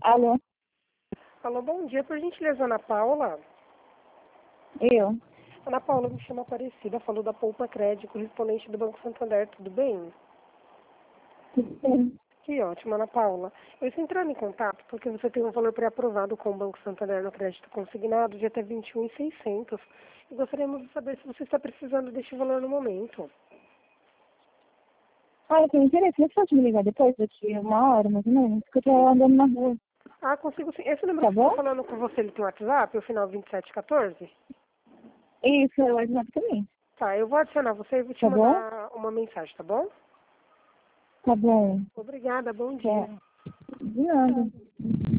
Alô, Alô, bom dia, por gentileza, Ana Paula. eu? Ana Paula, me chama Aparecida, falou da Poupa Crédito, correspondente do Banco Santander, tudo bem? Sim. Que ótimo, Ana Paula. Eu estou entrando em contato porque você tem um valor pré-aprovado com o Banco Santander no crédito consignado de até 21.600. E gostaríamos de saber se você está precisando deste valor no momento. Ah, eu tenho interesse. Você pode me ligar depois, daqui uma hora, mais ou menos? Porque eu tô andando na rua. Ah, consigo sim. Esse número Tá que eu bom? estou falando com você, ele tem WhatsApp, o final 2714? Isso, é o WhatsApp também. Tá, eu vou adicionar você e vou te Tá bom? mandar uma mensagem, tá bom? Tá bom. Obrigada, bom dia. Tá. De nada.